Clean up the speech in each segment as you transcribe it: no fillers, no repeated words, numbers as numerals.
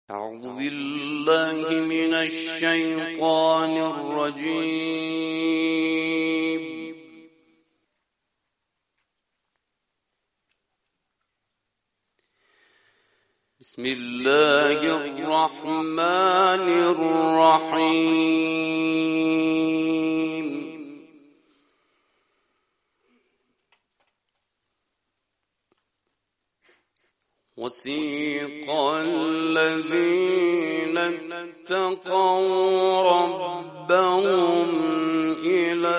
أعوذ بالله من الشيطان الرجيم. بسم الله الرحمن الرحيم. وسيق الذين اتقوا ربهم إلى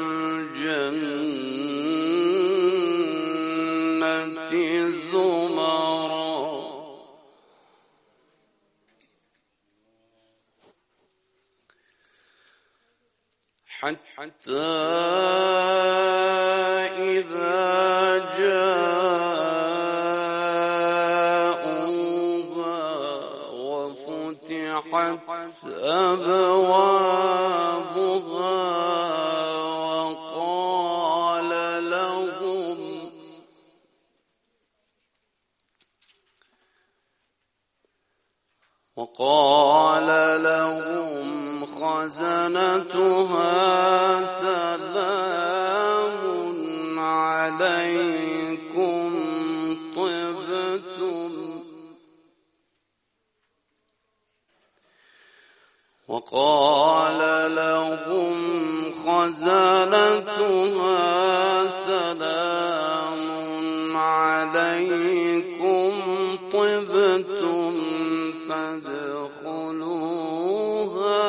الجنة زمرا حتى إذا فتحت أبوابها وقال لهم خزنتها سلام عليكم طبتم. وقال لهم خزنتها سلام عليكم طبتم فادخلوها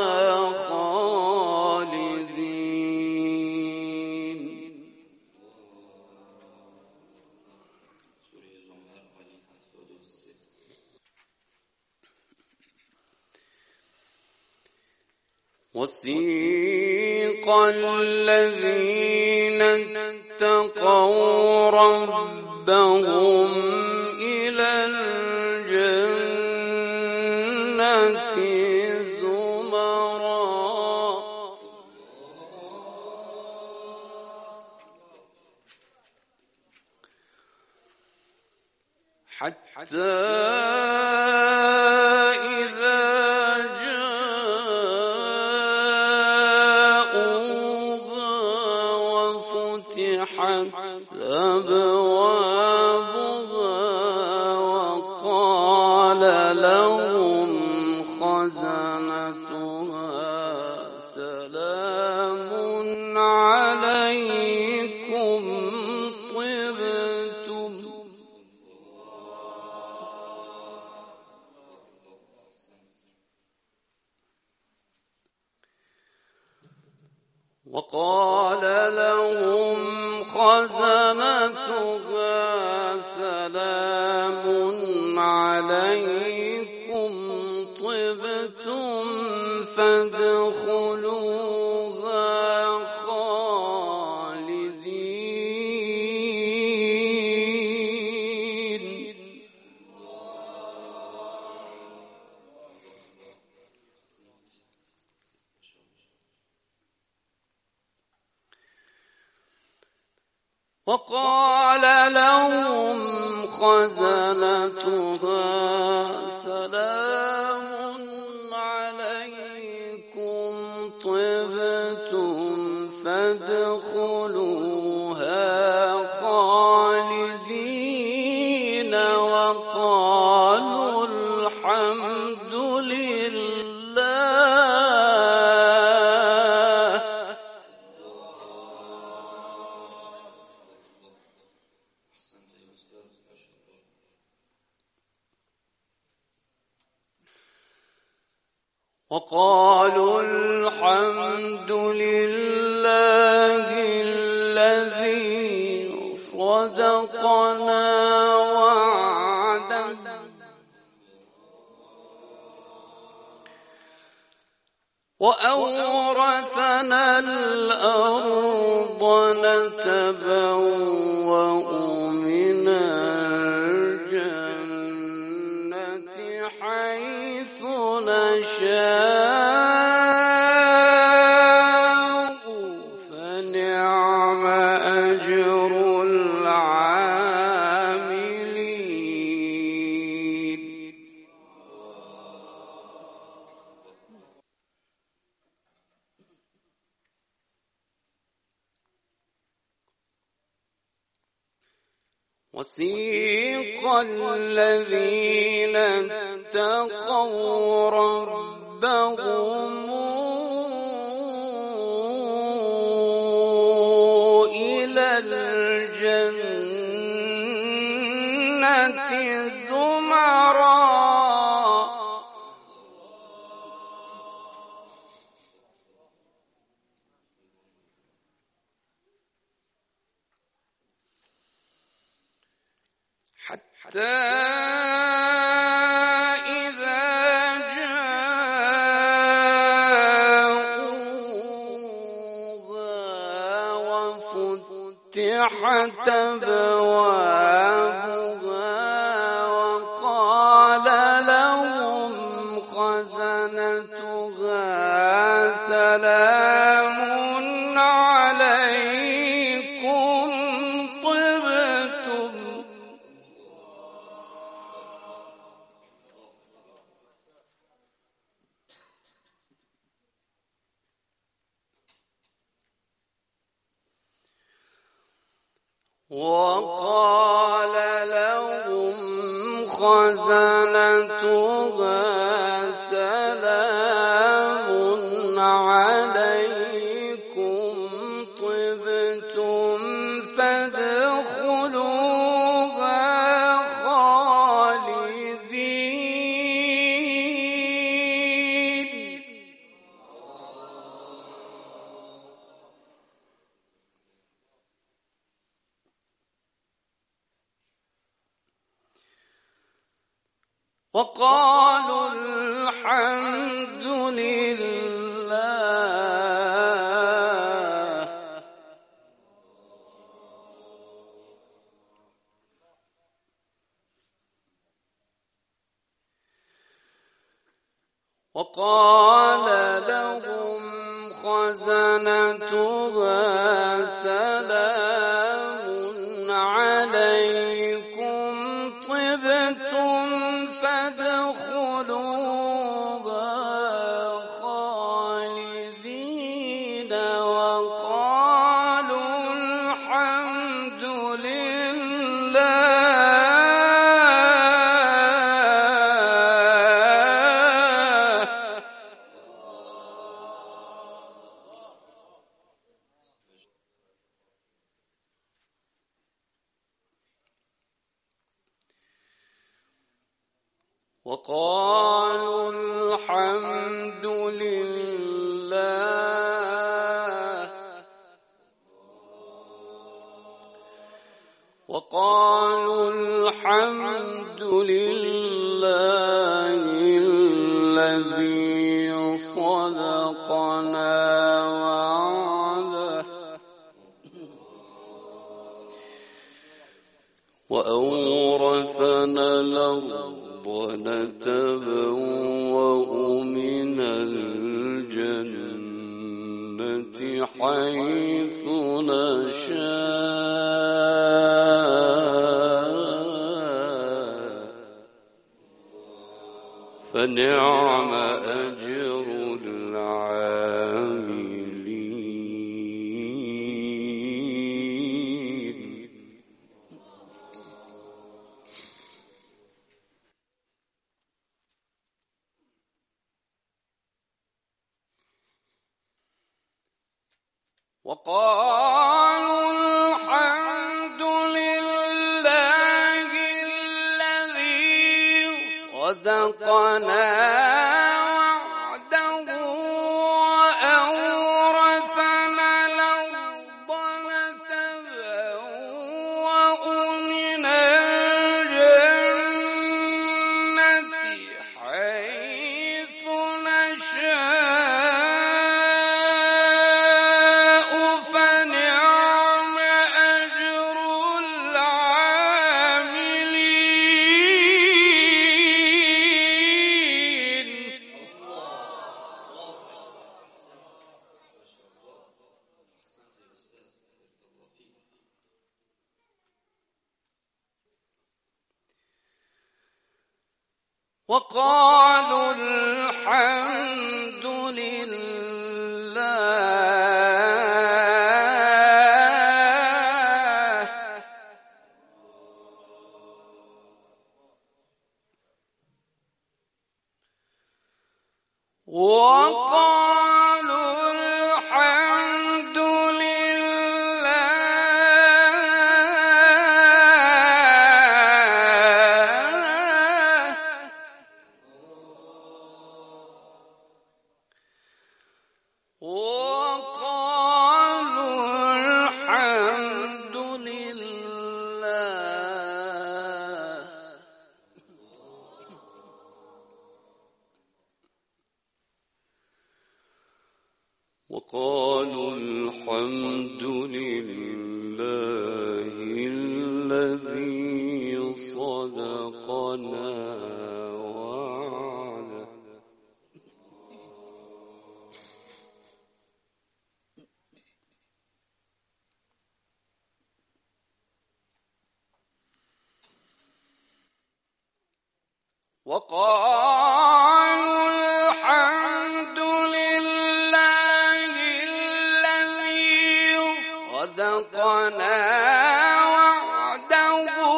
خالدين. وسيق الذين اتقوا ربهم إلى الجنة زمرا حتى أبوابها وقال لهم خزنتها سلام عليكم طبتم. وقال لهم خزنتها سلام عليكم طبتم فادخلوها خالدين. وقال لهم خزنتها سلام عليكم طبتم فادخلوها خالدين وقالوا الحمد لله الذي صدقنا وعده وأورثنا الأرض نتبوأ من الجنة حيث نشاء فنعم أجر العاملين. وسيق الذين اتقوا ربهم إلى الجنة زمرًا حتى إذا جاءوها وفتحت أبوابها وقال لهم خزنتها سلام عليكم طبتم وقال لهم خزنتها سلام عليكم طبتم فادخلوها خالدين وقالوا الحمد لله وقال لهم خزنتها سلام عليكم طبتم فادخلوها خالدين وقالوا الحمد لله وقالوا الحمد لله وقالوا الحمد لله الذي صدقنا وعده وأورثنا الأرض ونتبوأ من الجنة حيث نشاء فنعم أجر العاملين وقالوا الحمد لله الذي صدقنا وعده وأورثنا الأرض نتبوأ من الجنة حيث نشاء فنعم أجر العاملين وقالوا الحمد لله وقالوا الحمد وقالوا الحمد لله الذي صدقنا وعده وقالوا الحمد لله الذي صدقنا وعده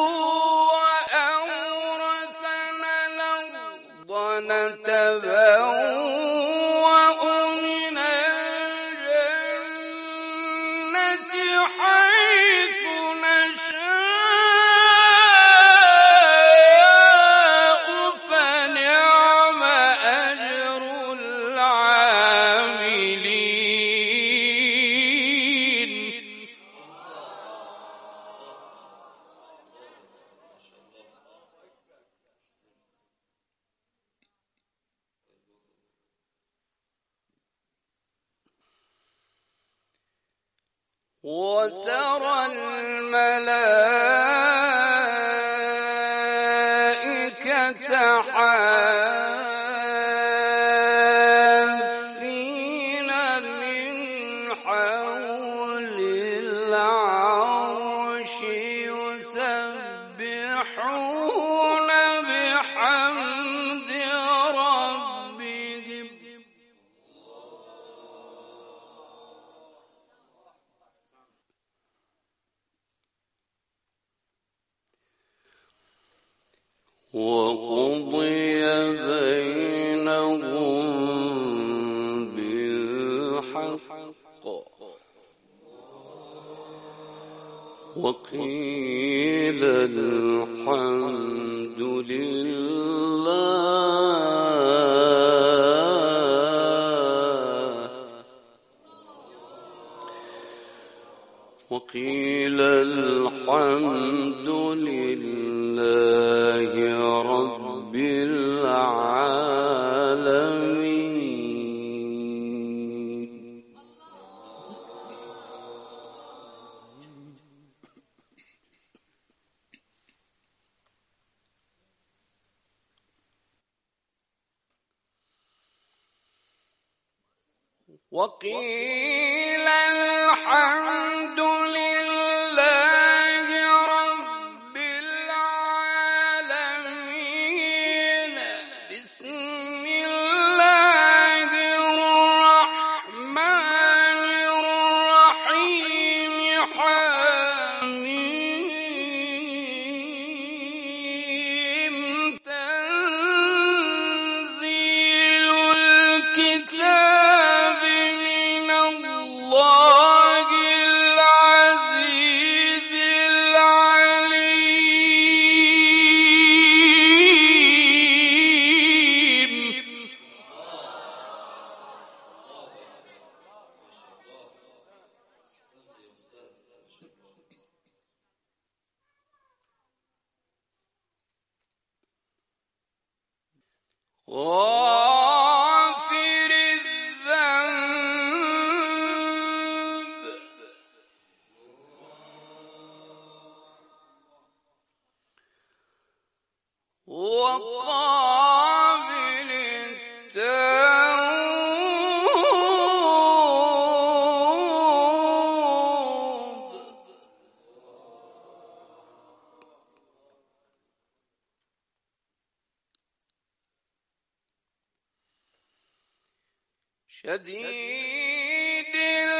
وأورثنا الأرض نتبوأ من الجنة حيث نشاء فنعم أجر العاملين وترى الملائكة حافين من حول العرش يسبحون بحمد ربهم وقضي بينهم بالحق وقيل الحمد لله وقيل الحمد لله رب العالمين وقيل الحمد لله رب العالمين بسم الله الرحمن الرحيم حميم تنزيل الكتاب من الله العزيز العليم غافر الذنب وقابل التوب شديد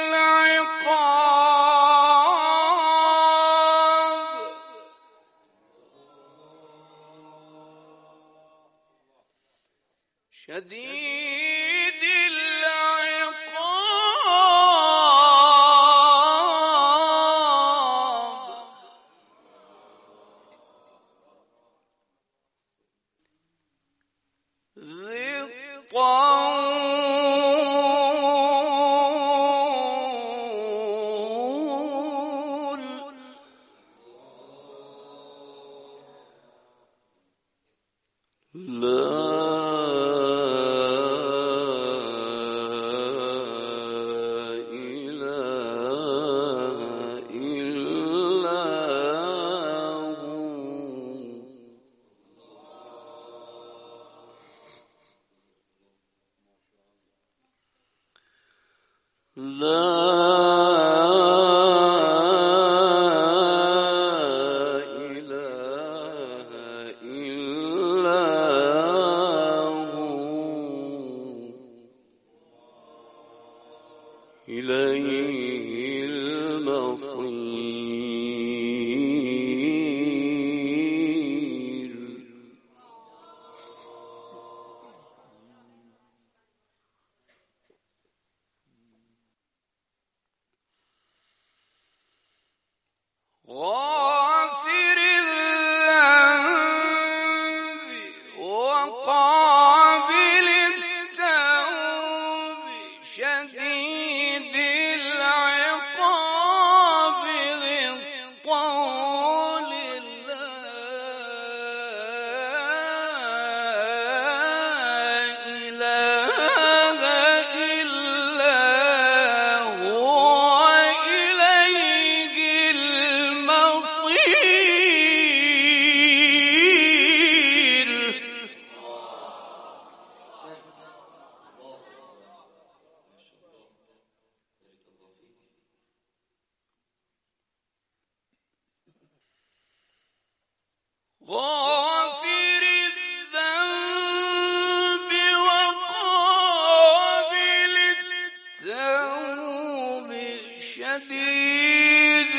العقاب شديد غافر الذنب وقابل التوب شديد العقاب ذي الطول لا إله إلا هو إليه المصير. غافر الذنب وقابل التوب شديد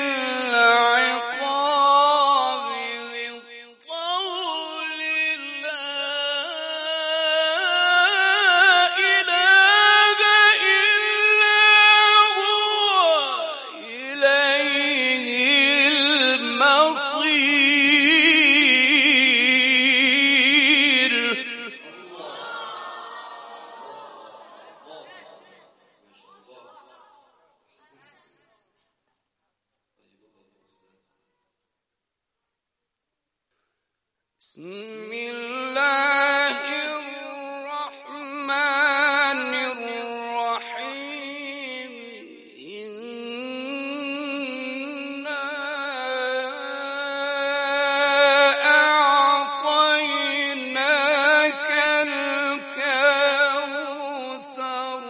العقاب ذي الطول لا إله إلا هو إليه المصير. بسم الله الرحمن الرحيم. إنا أعطيناك الكوثر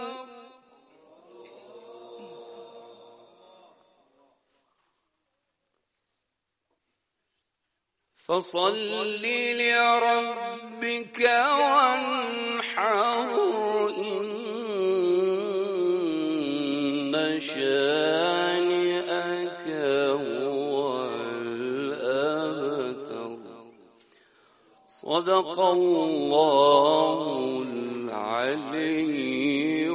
فصل لربك وانحر إن شانئك هو الأبتر. صدق الله العلي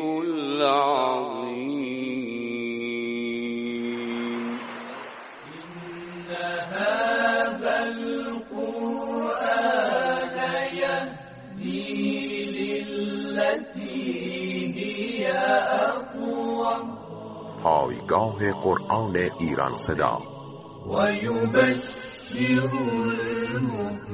العظيم. إن هذا القرآن يهدي للتي هي أقوم پایگاه قرآن ایران صدا ويبشر المؤمنين